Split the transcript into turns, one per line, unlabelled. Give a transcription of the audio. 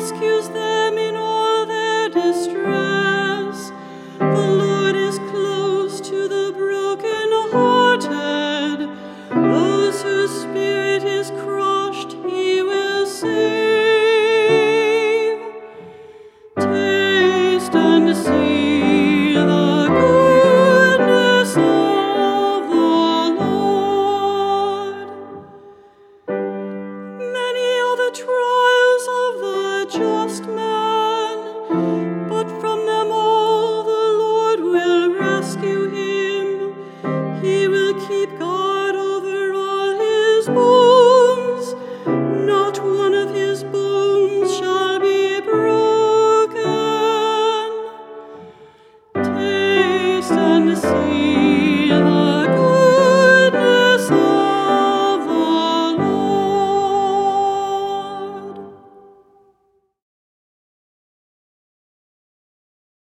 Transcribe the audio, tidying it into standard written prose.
rescues them in all their distress. The Lord is close to the broken-hearted. Those whose spirit is crushed, he will save. Taste and see the goodness of the Lord. Many are the trials of the just man, but from them all the Lord will rescue him. He will keep guard over all his bones.